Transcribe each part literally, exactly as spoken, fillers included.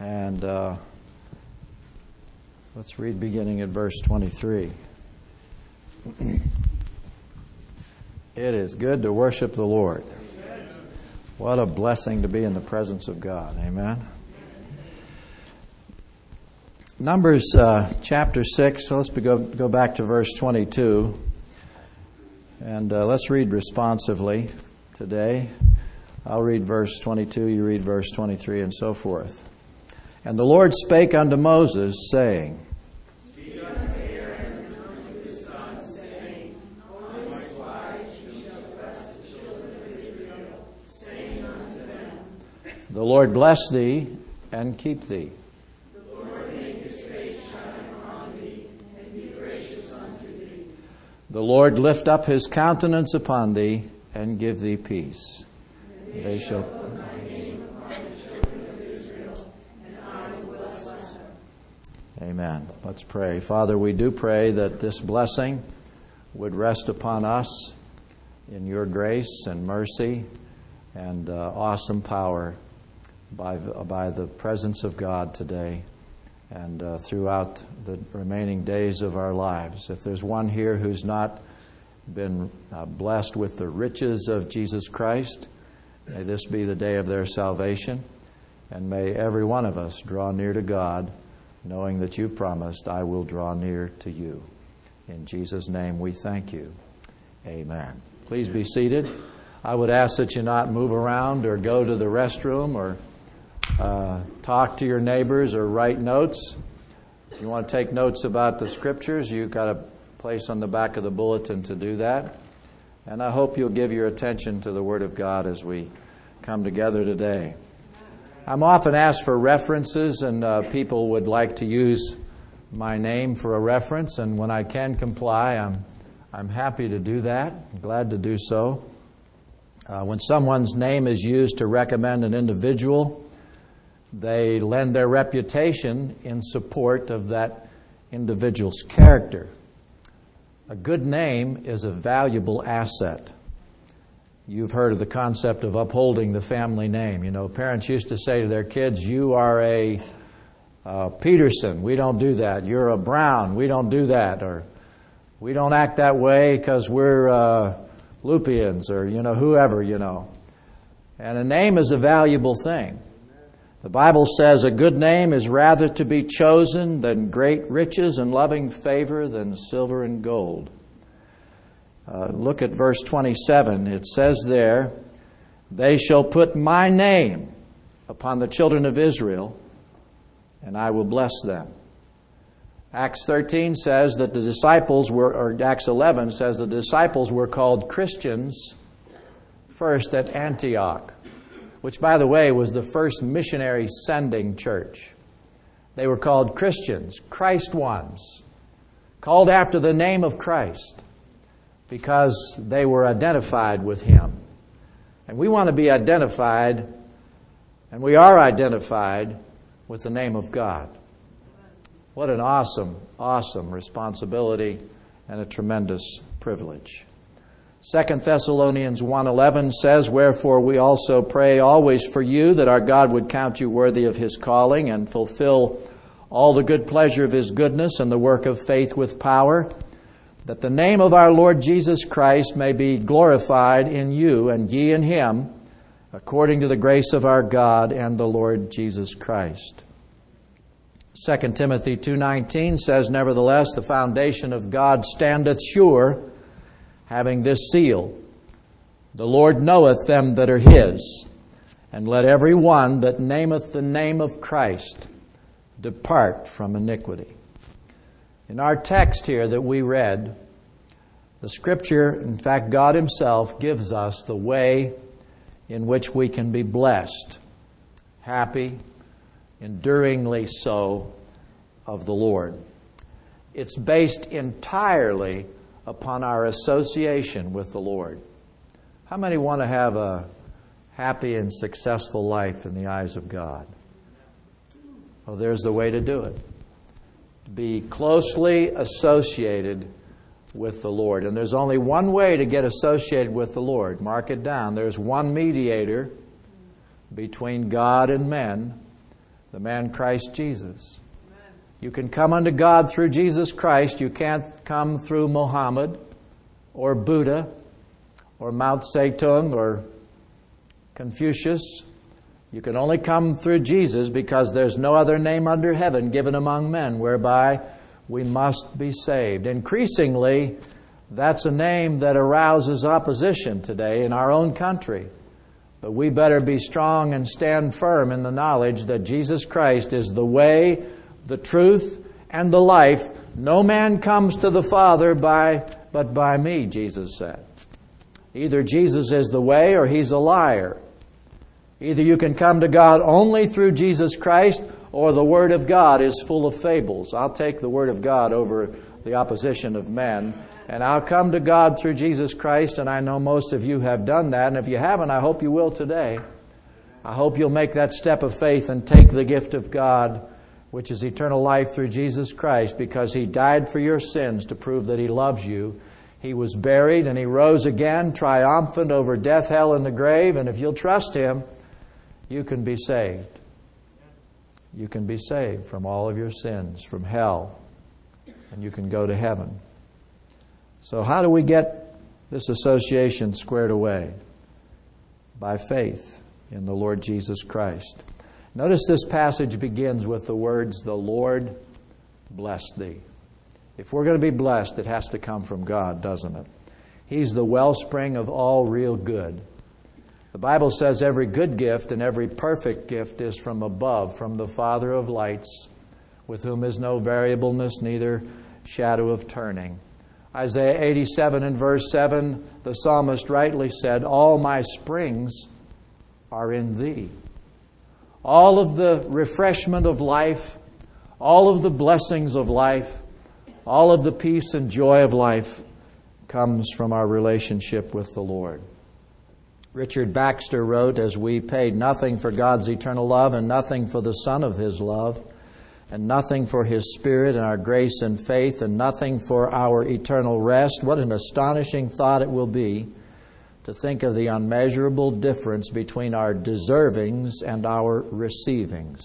And uh, let's read beginning at verse twenty-three. It is good to worship the Lord. What a blessing to be in the presence of God. Amen. Numbers uh, chapter six. So let's be go, go back to verse twenty-two. And uh, let's read responsively today. I'll read verse twenty-two, you read verse twenty-three, and so forth. And the Lord spake unto Moses, saying, Speak unto Aaron and unto his sons, saying, On this wise ye shall bless the children of Israel, saying unto them, The Lord bless thee and keep thee. The Lord make his face shine upon thee, and be gracious unto thee. The Lord lift up his countenance upon thee, and give thee peace. And they shall put my name upon the children of Israel, and I will bless them. Amen. Let's pray. Father, we do pray that this blessing would rest upon us in your grace and mercy and uh, awesome power by, by the presence of God today and uh, throughout the remaining days of our lives. If there's one here who's not been uh, blessed with the riches of Jesus Christ, may this be the day of their salvation, and may every one of us draw near to God, knowing that you've promised, I will draw near to you. In Jesus' name we thank you. Amen. Please be seated. I would ask that you not move around or go to the restroom or uh, talk to your neighbors or write notes. If you want to take notes about the Scriptures, you've got a place on the back of the bulletin to do that. And I hope you'll give your attention to the Word of God as we come together today. I'm often asked for references, and uh, people would like to use my name for a reference, and when I can comply, I'm I'm happy to do that. I'm glad to do so. Uh, when someone's name is used to recommend an individual, they lend their reputation in support of that individual's character. A good name is a valuable asset. You've heard of the concept of upholding the family name. You know, parents used to say to their kids, you are a uh, Peterson. We don't do that. You're a Brown. We don't do that. Or we don't act that way because we're uh, Lupians or, you know, whoever, you know. And a name is a valuable thing. The Bible says a good name is rather to be chosen than great riches and loving favor than silver and gold. Uh, look at verse twenty-seven. It says there, they shall put my name upon the children of Israel, and I will bless them. Acts thirteen says that the disciples were, or Acts eleven says the disciples were called Christians first at Antioch, which, by the way, was the first missionary sending church. They were called Christians, Christ ones, called after the name of Christ, because they were identified with Him. And we want to be identified, and we are identified with the name of God. What an awesome, awesome responsibility and a tremendous privilege. Second Thessalonians one eleven says, Wherefore we also pray always for you, that our God would count you worthy of His calling and fulfill all the good pleasure of His goodness and the work of faith with power, that the name of our Lord Jesus Christ may be glorified in you and ye in Him, according to the grace of our God and the Lord Jesus Christ. Second Timothy two nineteen says, Nevertheless, the foundation of God standeth sure, having this seal, The Lord knoweth them that are His, and let every one that nameth the name of Christ depart from iniquity. In our text here that we read, the Scripture, in fact, God Himself gives us the way in which we can be blessed, happy, enduringly so, of the Lord. It's based entirely upon our association with the Lord. How many want to have a happy and successful life in the eyes of God? Well, there's the way to do it. Be closely associated with the Lord. And there's only one way to get associated with the Lord. Mark it down. There's one mediator between God and men, the man Christ Jesus. You can come unto God through Jesus Christ. You can't come through Muhammad or Buddha or Mao Zedong or Confucius. You can only come through Jesus because there's no other name under heaven given among men whereby we must be saved. Increasingly, that's a name that arouses opposition today in our own country. But we better be strong and stand firm in the knowledge that Jesus Christ is the way, the truth, and the life. No man comes to the Father by but by me, Jesus said. Either Jesus is the way or he's a liar. Either you can come to God only through Jesus Christ, or the Word of God is full of fables. I'll take the Word of God over the opposition of men, and I'll come to God through Jesus Christ, and I know most of you have done that, and if you haven't, I hope you will today. I hope you'll make that step of faith and take the gift of God, which is eternal life through Jesus Christ, because He died for your sins to prove that He loves you. He was buried and He rose again, triumphant over death, hell, and the grave. And if you'll trust Him, you can be saved. You can be saved from all of your sins, from hell, and you can go to heaven. So how do we get this association squared away? By faith in the Lord Jesus Christ. Notice this passage begins with the words, "The Lord bless thee." If we're going to be blessed, it has to come from God, doesn't it? He's the wellspring of all real good. The Bible says every good gift and every perfect gift is from above, from the Father of lights, with whom is no variableness, neither shadow of turning. Isaiah eighty-seven and verse seven, the psalmist rightly said, "All my springs are in thee." All of the refreshment of life, all of the blessings of life, all of the peace and joy of life comes from our relationship with the Lord. Richard Baxter wrote, "As we paid nothing for God's eternal love and nothing for the Son of His love and nothing for His Spirit and our grace and faith and nothing for our eternal rest, what an astonishing thought it will be to think of the unmeasurable difference between our deservings and our receivings.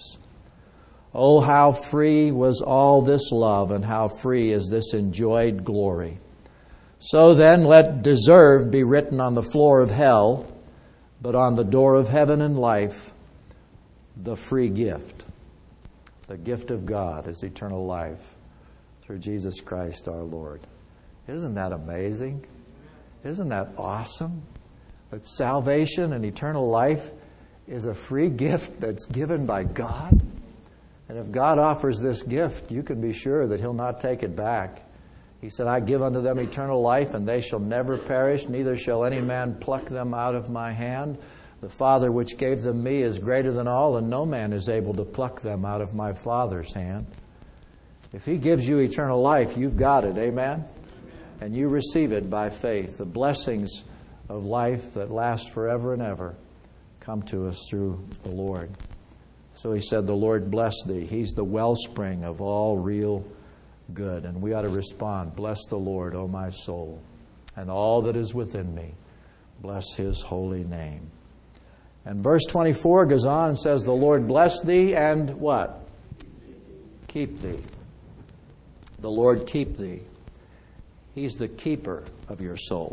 Oh, how free was all this love, and how free is this enjoyed glory. So then, let deserved be written on the floor of hell, but on the door of heaven and life, the free gift. The gift of God is eternal life through Jesus Christ our Lord." Isn't that amazing? Isn't that awesome? That salvation and eternal life is a free gift that's given by God. And if God offers this gift, you can be sure that He'll not take it back. He said, "I give unto them eternal life, and they shall never perish, neither shall any man pluck them out of my hand. The Father which gave them me is greater than all, and no man is able to pluck them out of my Father's hand." If He gives you eternal life, you've got it. Amen? And you receive it by faith. The blessings of life that last forever and ever come to us through the Lord. So He said, "The Lord bless thee." He's the wellspring of all real good. And we ought to respond, "Bless the Lord, O my soul, and all that is within me. Bless His holy name." And verse twenty-four goes on and says, "The Lord bless thee and" what? "Keep thee." The Lord keep thee. He's the keeper of your soul.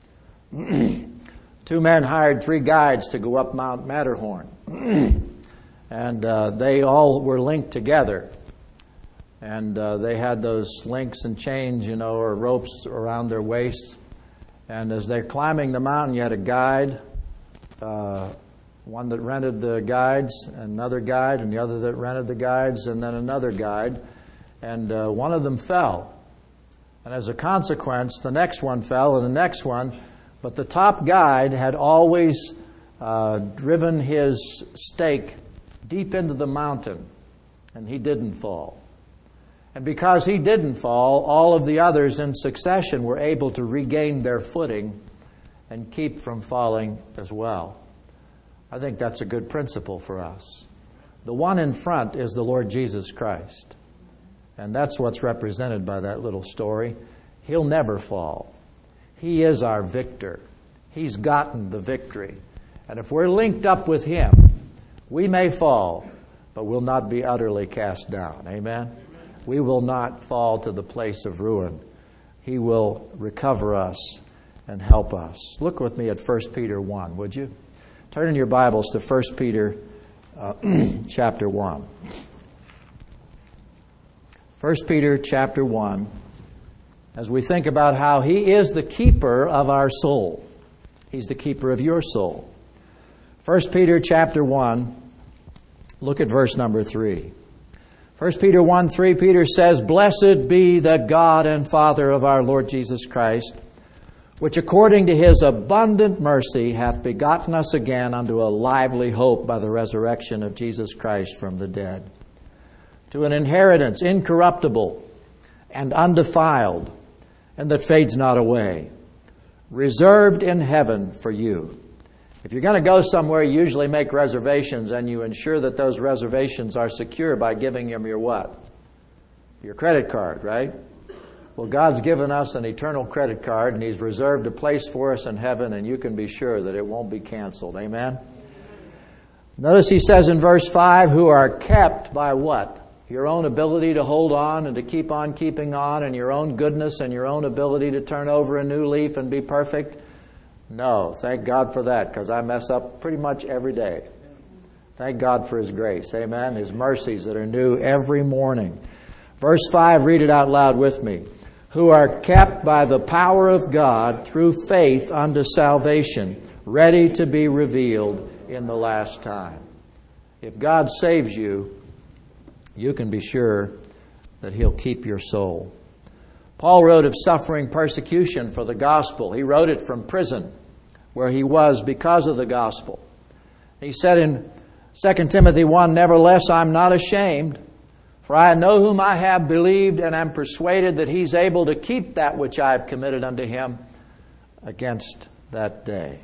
Two men hired three guides to go up Mount Matterhorn. And uh, they all were linked together. And uh, they had those links and chains, you know, or ropes around their waists. And as they're climbing the mountain, you had a guide, uh, one that rented the guides, another guide, and the other that rented the guides, and then another guide. And uh, one of them fell. And as a consequence, the next one fell, and the next one. But the top guide had always uh, driven his stake deep into the mountain, and he didn't fall. And because he didn't fall, all of the others in succession were able to regain their footing and keep from falling as well. I think that's a good principle for us. The one in front is the Lord Jesus Christ. And that's what's represented by that little story. He'll never fall. He is our victor. He's gotten the victory. And if we're linked up with Him, we may fall, but we'll not be utterly cast down. Amen? We will not fall to the place of ruin. He will recover us and help us. Look with me at First Peter one, would you? Turn in your Bibles to First Peter uh, chapter one. First Peter chapter one, as we think about how He is the keeper of our soul. He's the keeper of your soul. First Peter chapter one, look at verse number three. First Peter one three, Peter says, "Blessed be the God and Father of our Lord Jesus Christ, which according to His abundant mercy hath begotten us again unto a lively hope by the resurrection of Jesus Christ from the dead, to an inheritance incorruptible and undefiled, and that fades not away, reserved in heaven for you." If you're going to go somewhere, you usually make reservations, and you ensure that those reservations are secure by giving them your what? Your credit card, right? Well, God's given us an eternal credit card, and He's reserved a place for us in heaven, and you can be sure that it won't be canceled. Amen? Notice He says in verse five, who are kept by what? Your own ability to hold on and to keep on keeping on, and your own goodness and your own ability to turn over a new leaf and be perfect? No, thank God for that, because I mess up pretty much every day. Thank God for His grace. Amen? His mercies that are new every morning. Verse five, read it out loud with me. Who are kept by the power of God through faith unto salvation, ready to be revealed in the last time. If God saves you, you can be sure that He'll keep your soul. Paul wrote of suffering persecution for the gospel. He wrote it from prison, where he was because of the gospel. He said in Second Timothy one, "Nevertheless, I'm not ashamed, for I know whom I have believed, and am persuaded that He's able to keep that which I have committed unto Him against that day."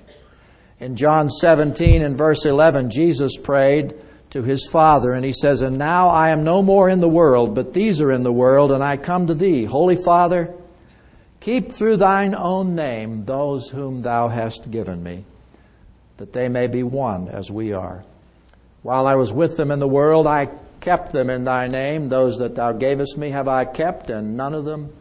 In John seventeen and verse eleven, Jesus prayed to His Father, and He says, "And now I am no more in the world, but these are in the world, and I come to Thee. Holy Father, keep through Thine own name those whom Thou hast given me, that they may be one as we are. While I was with them in the world, I kept them in Thy name. Those that Thou gavest me have I kept, and none of them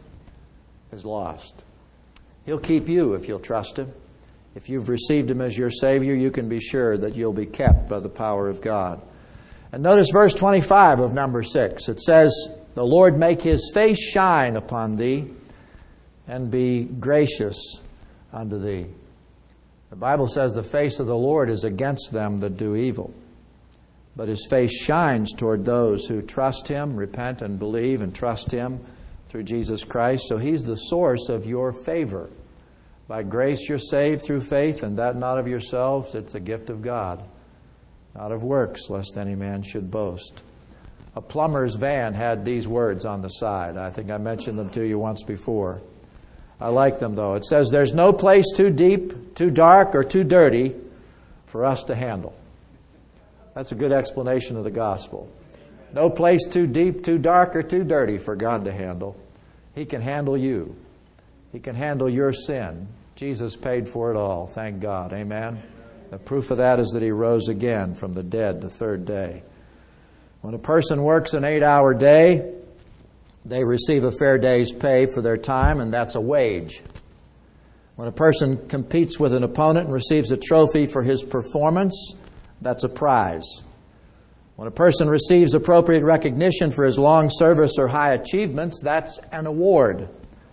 is lost." He'll keep you if you'll trust Him. If you've received Him as your Savior, you can be sure that you'll be kept by the power of God. And notice verse twenty-five of number six. It says, "The Lord make His face shine upon thee, and be gracious unto thee." The Bible says the face of the Lord is against them that do evil, but His face shines toward those who trust Him, repent and believe and trust Him through Jesus Christ. So He's the source of your favor. By grace you're saved through faith, and that not of yourselves. It's a gift of God, not of works, lest any man should boast. A plumber's van had these words on the side. I think I mentioned them to you once before. I like them, though. It says, "There's no place too deep, too dark, or too dirty for us to handle." That's a good explanation of the gospel. No place too deep, too dark, or too dirty for God to handle. He can handle you. He can handle your sin. Jesus paid for it all. Thank God. Amen. The proof of that is that He rose again from the dead the third day. When a person works an eight-hour day, they receive a fair day's pay for their time, and that's a wage. When a person competes with an opponent and receives a trophy for his performance, that's a prize. When a person receives appropriate recognition for his long service or high achievements, that's an award.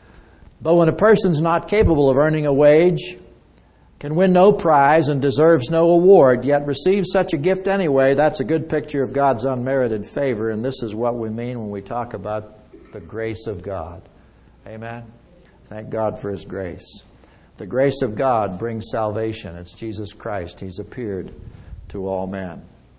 But when a person's not capable of earning a wage, can win no prize, and deserves no award, yet receives such a gift anyway, that's a good picture of God's unmerited favor, and this is what we mean when we talk about the grace of God. Amen? Thank God for His grace. The grace of God brings salvation. It's Jesus Christ. He's appeared to all men.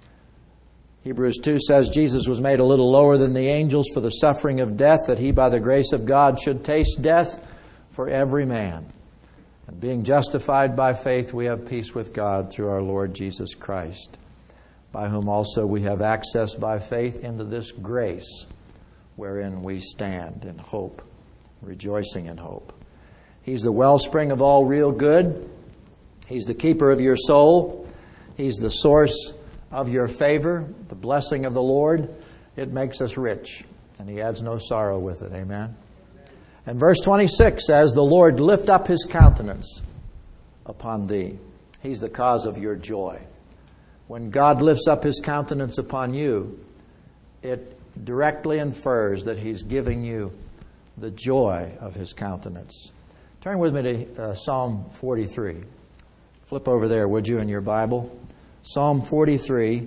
Hebrews two says Jesus was made a little lower than the angels for the suffering of death, that He by the grace of God should taste death for every man. And being justified by faith, we have peace with God through our Lord Jesus Christ, by whom also we have access by faith into this grace wherein we stand in hope, rejoicing in hope. He's the wellspring of all real good. He's the keeper of your soul. He's the source of your favor, the blessing of the Lord, it makes us rich, and He adds no sorrow with it. Amen. And verse twenty-six says, the Lord lift up His countenance upon thee. He's the cause of your joy. When God lifts up His countenance upon you, it directly infers that He's giving you the joy of His countenance. Turn with me to uh, Psalm forty-three. Flip over there, would you, in your Bible? Psalm forty-three.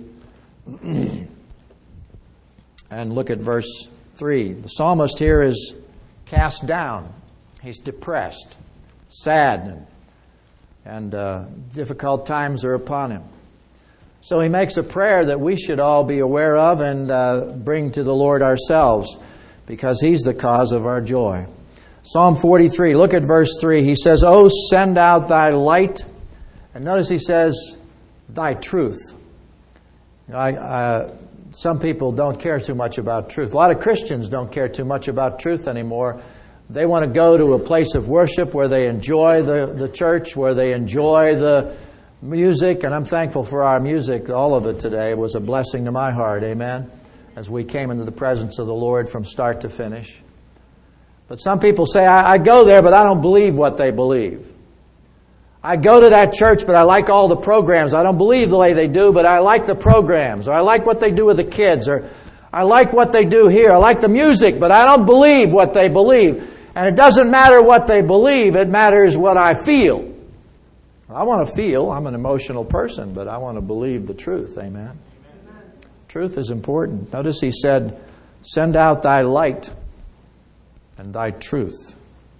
And look at verse three. The psalmist here is cast down. He's depressed, sad, and, and uh, difficult times are upon him. So he makes a prayer that we should all be aware of and uh, bring to the Lord ourselves, because He's the cause of our joy. Psalm forty-three, look at verse three. He says, "Oh, send out thy light." And notice he says, "Thy truth." You know, I, uh, some people don't care too much about truth. A lot of Christians don't care too much about truth anymore. They want to go to a place of worship where they enjoy the, the church, where they enjoy the music. And I'm thankful for our music. All of it today was a blessing to my heart. Amen. As we came into the presence of the Lord from start to finish. But some people say, I, I go there, but I don't believe what they believe. I go to that church, but I like all the programs. I don't believe the way they do, but I like the programs. Or I like what they do with the kids. Or I like what they do here. I like the music, but I don't believe what they believe. And it doesn't matter what they believe. It matters what I feel. I want to feel. I'm an emotional person, but I want to believe the truth. Amen. Amen. Truth is important. Notice he said, "Send out thy light and thy truth."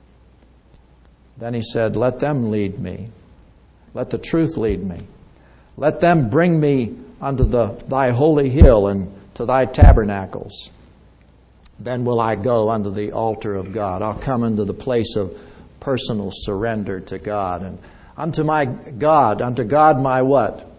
Then he said, "Let them lead me. Let the truth lead me. Let them bring me unto the thy holy hill and to thy tabernacles. Then will I go unto the altar of God." I'll come into the place of personal surrender to God. And unto my God, unto God my what?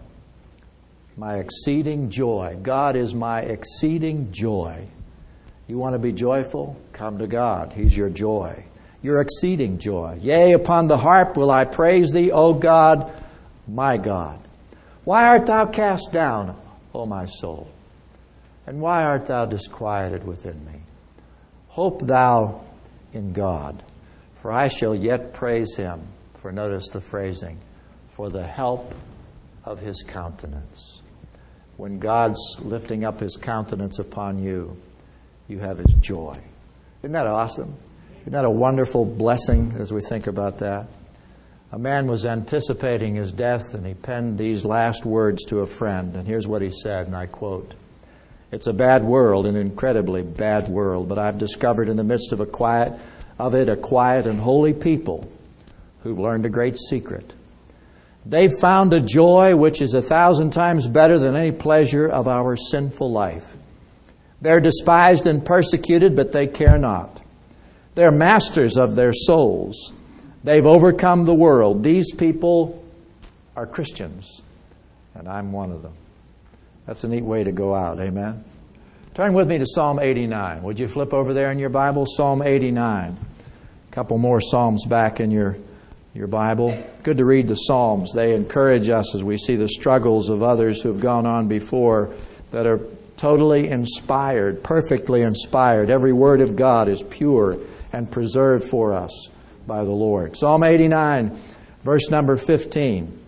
My exceeding joy. God is my exceeding joy. You want to be joyful? Come to God. He's your joy. Your exceeding joy. Yea, upon the harp will I praise thee, O God, my God. Why art thou cast down, O my soul? And why art thou disquieted within me? Hope thou in God, for I shall yet praise Him. For notice the phrasing, for the help of His countenance. When God's lifting up His countenance upon you, you have His joy. Isn't that awesome? Isn't that a wonderful blessing as we think about that? A man was anticipating his death, and he penned these last words to a friend. And here's what he said, and I quote, "It's a bad world, an incredibly bad world, but I've discovered in the midst of a quiet of it a quiet and holy people who've learned a great secret. They've found a joy which is a thousand times better than any pleasure of our sinful life. They're despised and persecuted, but they care not. They're masters of their souls. They've overcome the world. These people are Christians, and I'm one of them." That's a neat way to go out. Amen. Turn with me to Psalm eighty-nine. Would you flip over there in your Bible? Psalm eighty-nine. A couple more Psalms back in your, your Bible. Good to read the Psalms. They encourage us as we see the struggles of others who have gone on before that are totally inspired, perfectly inspired. Every word of God is pure and preserved for us by the Lord. Psalm eighty-nine, verse number fifteen.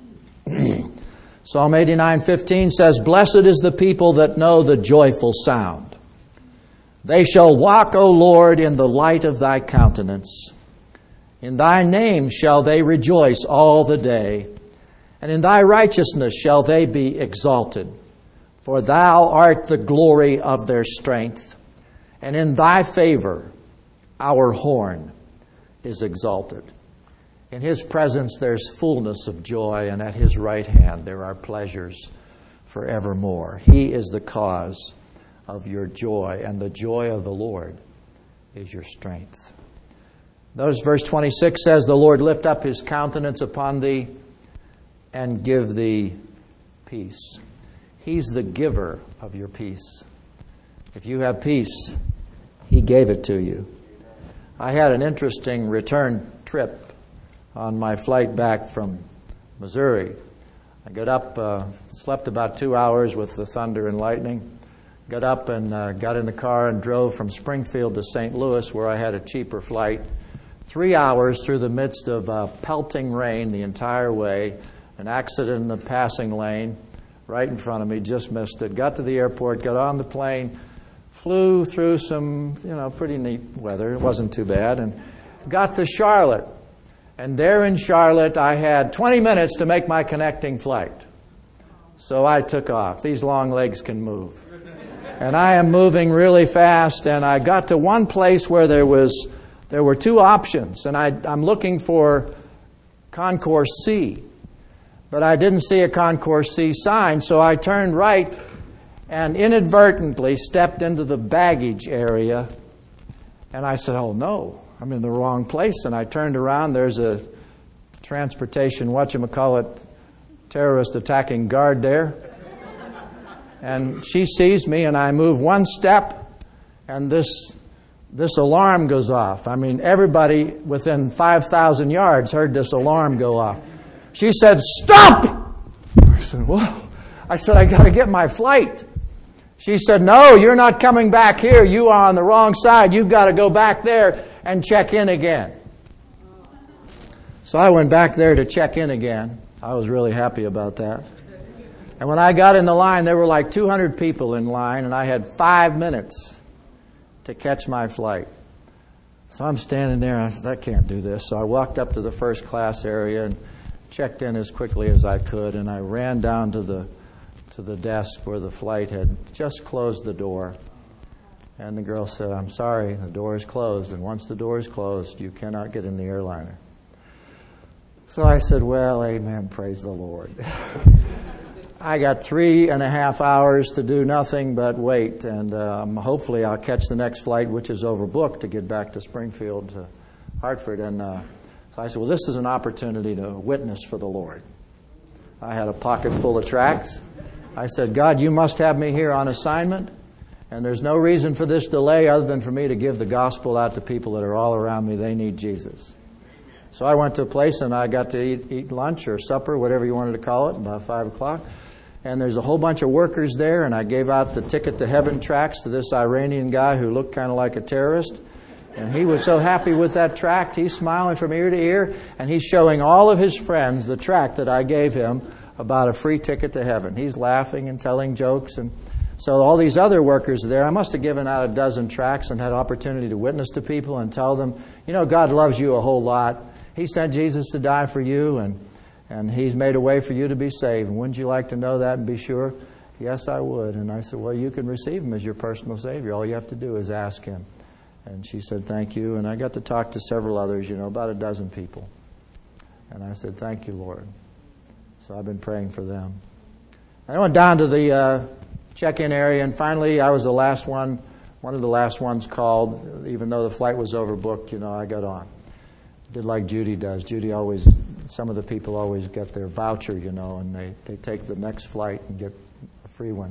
Psalm eighty-nine, fifteen says, "Blessed is the people that know the joyful sound. They shall walk, O Lord, in the light of thy countenance. In thy name shall they rejoice all the day, and in thy righteousness shall they be exalted. For thou art the glory of their strength, and in thy favor our horn is exalted." In His presence there's fullness of joy, and at His right hand there are pleasures forevermore. He is the cause of your joy, and the joy of the Lord is your strength. Notice verse twenty-six says, "The Lord lift up His countenance upon thee and give thee peace." He's the giver of your peace. If you have peace, He gave it to you. I had an interesting return trip on my flight back from Missouri. I got up, uh, slept about two hours with the thunder and lightning. Got up and uh, got in the car and drove from Springfield to Saint Louis, where I had a cheaper flight. Three hours through the midst of uh, pelting rain the entire way. An accident in the passing lane right in front of me, just missed it. Got to the airport, got on the plane, flew through some, you know, pretty neat weather. It wasn't too bad. And got to Charlotte. And there in Charlotte, I had twenty minutes to make my connecting flight. So I took off. These long legs can move. And I am moving really fast, and I got to one place where there was there were two options, and I, I'm looking for Concourse C, but I didn't see a Concourse C sign, so I turned right and inadvertently stepped into the baggage area, and I said, oh no, I'm in the wrong place, and I turned around. There's a transportation, whatchamacallit, terrorist attacking guard there. And she sees me, and I move one step, and this this alarm goes off. I mean, everybody within five thousand yards heard this alarm go off. She said, stop! I said, whoa. I said, I got to get my flight. She said, no, you're not coming back here. You are on the wrong side. You've got to go back there and check in again. So I went back there to check in again. I was really happy about that. And when I got in the line, there were like two hundred people in line, and I had five minutes to catch my flight. So I'm standing there, and I said, I can't do this. So I walked up to the first class area and checked in as quickly as I could, and I ran down to the to the desk where the flight had just closed the door. And the girl said, I'm sorry, the door is closed, and once the door is closed, you cannot get in the airliner. So I said, well, amen, praise the Lord. I got three and a half hours to do nothing but wait, and um, hopefully I'll catch the next flight, which is overbooked, to get back to Springfield to Hartford. And uh, so I said, well, this is an opportunity to witness for the Lord. I had a pocket full of tracts. I said, God, you must have me here on assignment, and there's no reason for this delay other than for me to give the gospel out to people that are all around me. They need Jesus. So I went to a place, and I got to eat, eat lunch or supper, whatever you wanted to call it, about five o'clock. And there's a whole bunch of workers there, and I gave out the Ticket to Heaven tracts to this Iranian guy who looked kind of like a terrorist. And he was so happy with that tract, he's smiling from ear to ear, and he's showing all of his friends the tract that I gave him about a free ticket to heaven. He's laughing and telling jokes. And so all these other workers are there. I must have given out a dozen tracts and had opportunity to witness to people and tell them, you know, God loves you a whole lot. He sent Jesus to die for you, and And He's made a way for you to be saved. And wouldn't you like to know that and be sure? Yes, I would. And I said, well, you can receive Him as your personal Savior. All you have to do is ask Him. And she said, thank you. And I got to talk to several others, you know, about a dozen people. And I said, thank you, Lord. So I've been praying for them. I went down to the uh, check-in area, and finally I was the last one, one of the last ones called. Even though the flight was overbooked, you know, I got on. Did like Judy does. Judy always, some of the people always get their voucher, you know, and they, they take the next flight and get a free one.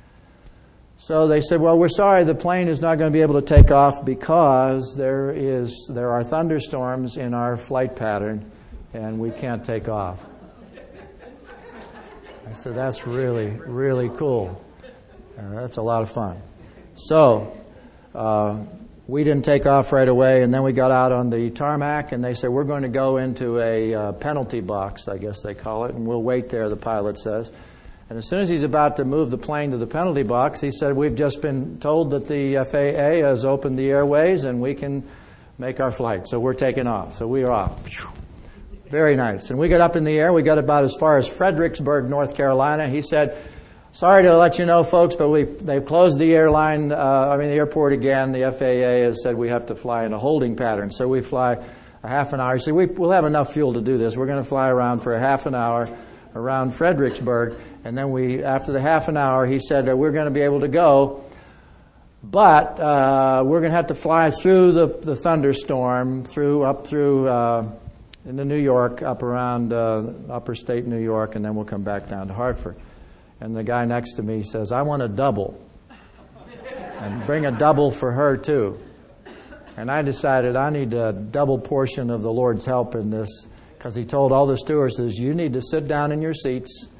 So they said, well, we're sorry, the plane is not going to be able to take off because there is there are thunderstorms in our flight pattern, and we can't take off. I said, that's really, really cool. Uh, that's a lot of fun. So uh, we didn't take off right away, and then we got out on the tarmac, and they said, we're going to go into a uh, penalty box, I guess they call it, and we'll wait there, the pilot says. And as soon as he's about to move the plane to the penalty box, he said, we've just been told that the F A A has opened the airways and we can make our flight. So we're taking off. So we are off. Very nice. And we got up in the air. We got about as far as Fredericksburg, North Carolina. He said, sorry to let you know, folks, but we they've closed the airline, uh, I mean the airport again. The F A A has said we have to fly in a holding pattern. So we fly a half an hour. He said, we, we'll have enough fuel to do this. We're going to fly around for a half an hour around Fredericksburg. And then we, after the half an hour, he said, uh, we're going to be able to go, but uh, we're going to have to fly through the, the thunderstorm, through up through uh, into New York, up around uh, upper state New York, and then we'll come back down to Hartford. And the guy next to me says, I want a double. And bring a double for her, too. And I decided I need a double portion of the Lord's help in this, because he told all the stewardesses, you need to sit down in your seats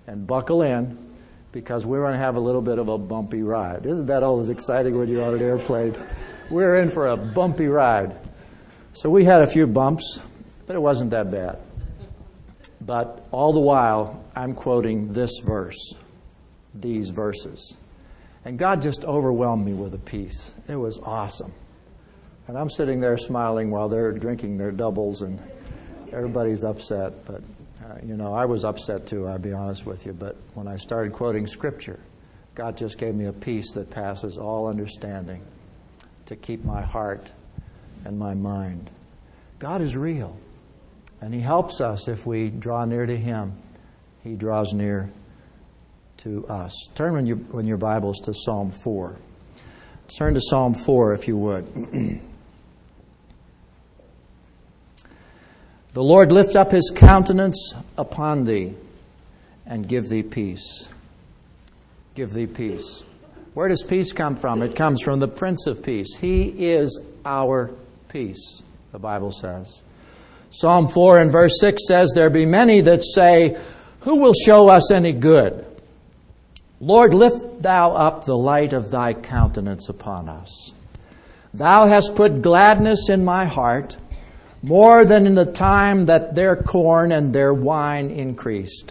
and buckle in, because we're going to have a little bit of a bumpy ride. Isn't that always exciting when you're on an airplane? We're in for a bumpy ride. So we had a few bumps, but it wasn't that bad. But all the while, I'm quoting this verse, these verses. And God just overwhelmed me with a peace. It was awesome. And I'm sitting there smiling while they're drinking their doubles and everybody's upset. But, uh, you know, I was upset too, I'll be honest with you. But when I started quoting Scripture, God just gave me a peace that passes all understanding to keep my heart and my mind. God is real. And He helps us if we draw near to Him. He draws near to us. Turn when, you, when your Bible's to Psalm four. Turn to Psalm four if you would. The Lord lift up His countenance upon thee and give thee peace. Give thee peace. Where does peace come from? It comes from the Prince of Peace. He is our peace, the Bible says. Psalm four and verse six says, there be many that say, who will show us any good? Lord, lift thou up the light of thy countenance upon us. Thou hast put gladness in my heart, more than in the time that their corn and their wine increased.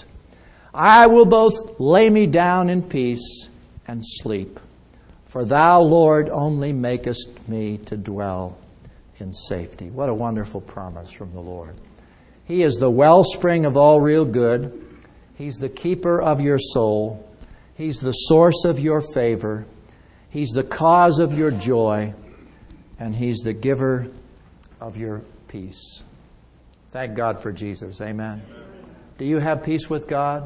I will both lay me down in peace and sleep. For thou, Lord, only makest me to dwell in safety. What a wonderful promise from the Lord. He is the wellspring of all real good. He's the keeper of your soul. He's the source of your favor. He's the cause of your joy. And He's the giver of your peace. Thank God for Jesus. Amen. Do you have peace with God?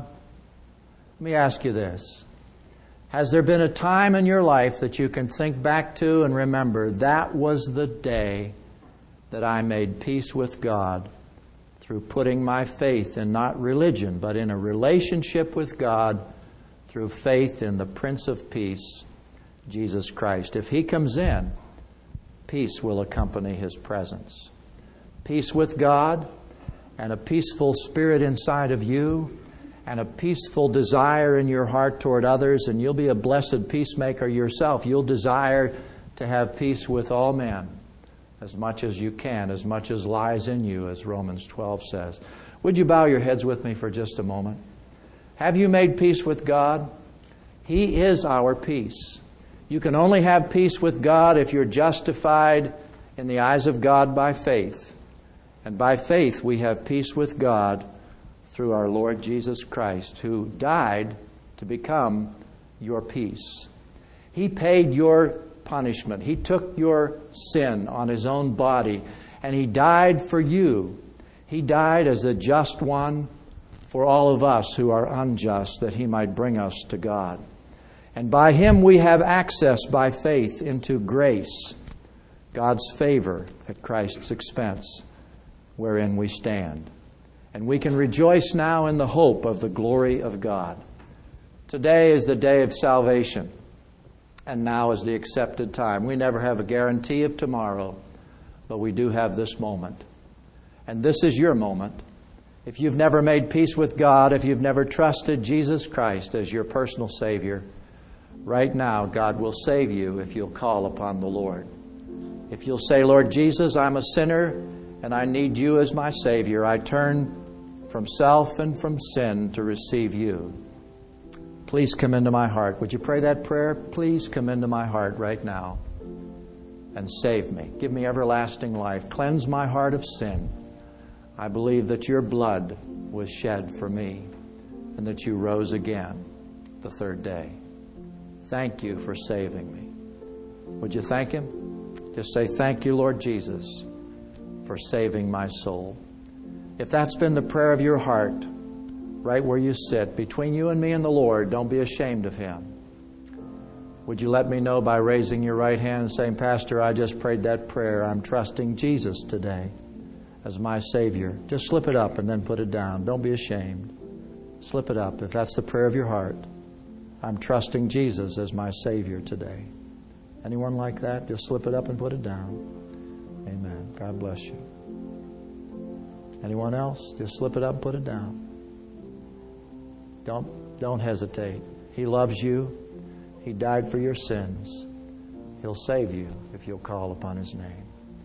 Let me ask you this. Has there been a time in your life that you can think back to and remember, that was the day that I made peace with God through putting my faith in not religion, but in a relationship with God through faith in the Prince of Peace, Jesus Christ? If He comes in, peace will accompany His presence. Peace with God and a peaceful spirit inside of you and a peaceful desire in your heart toward others, and you'll be a blessed peacemaker yourself. You'll desire to have peace with all men as much as you can, as much as lies in you, as Romans twelve says. Would you bow your heads with me for just a moment? Have you made peace with God? He is our peace. You can only have peace with God if you're justified in the eyes of God by faith. And by faith we have peace with God through our Lord Jesus Christ, who died to become your peace. He paid your punishment. He took your sin on His own body, and He died for you. He died as the just one for all of us who are unjust, that He might bring us to God. And by Him we have access by faith into grace, God's favor at Christ's expense, wherein we stand. And we can rejoice now in the hope of the glory of God. Today is the day of salvation, and now is the accepted time. We never have a guarantee of tomorrow, but we do have this moment. And this is your moment. If you've never made peace with God, if you've never trusted Jesus Christ as your personal Savior, right now God will save you if you'll call upon the Lord. If you'll say, Lord Jesus, I'm a sinner and I need you as my Savior. I turn from self and from sin to receive you. Please come into my heart. Would you pray that prayer? Please come into my heart right now and save me. Give me everlasting life. Cleanse my heart of sin. I believe that your blood was shed for me and that you rose again the third day. Thank you for saving me. Would you thank Him? Just say, thank you, Lord Jesus, for saving my soul. If that's been the prayer of your heart, right where you sit, between you and me and the Lord, don't be ashamed of Him. Would you let me know by raising your right hand and saying, Pastor, I just prayed that prayer. I'm trusting Jesus today as my Savior. Just slip it up and then put it down. Don't be ashamed. Slip it up if that's the prayer of your heart. I'm trusting Jesus as my Savior today. Anyone like that? Just slip it up and put it down. Amen. God bless you. Anyone else? Just slip it up and put it down. Don't, don't hesitate. He loves you. He died for your sins. He'll save you if you'll call upon His name.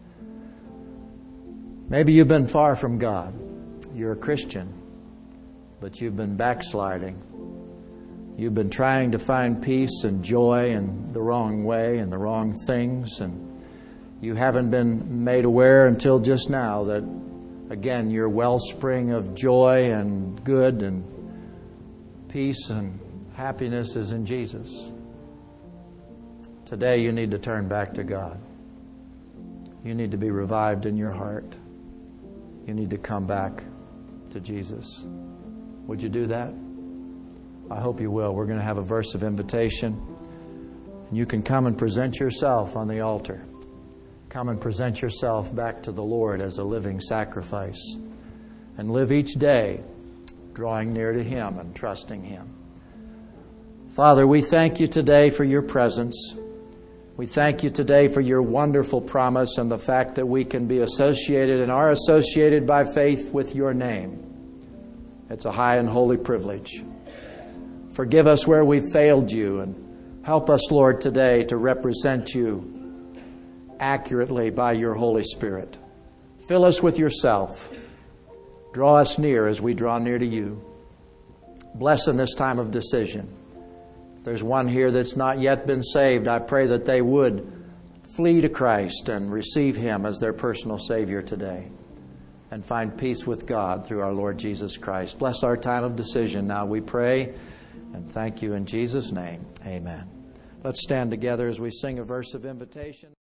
Maybe you've been far from God. You're a Christian, but you've been backsliding. You've been trying to find peace and joy in the wrong way and the wrong things, and you haven't been made aware until just now that, again, your wellspring of joy and good and peace and happiness is in Jesus. Today you need to turn back to God. You need to be revived in your heart. You need to come back to Jesus. Would you do that? I hope you will. We're going to have a verse of invitation. And you can come and present yourself on the altar. Come and present yourself back to the Lord as a living sacrifice. And live each day drawing near to Him and trusting Him. Father, we thank You today for Your presence. We thank You today for Your wonderful promise and the fact that we can be associated and are associated by faith with Your name. It's a high and holy privilege. Forgive us where we've failed You, and help us, Lord, today to represent You accurately by Your Holy Spirit. Fill us with Yourself. Draw us near as we draw near to You. Bless in this time of decision. If there's one here that's not yet been saved, I pray that they would flee to Christ and receive Him as their personal Savior today and find peace with God through our Lord Jesus Christ. Bless our time of decision now, we pray, and thank You in Jesus' name. Amen. Let's stand together as we sing a verse of invitation.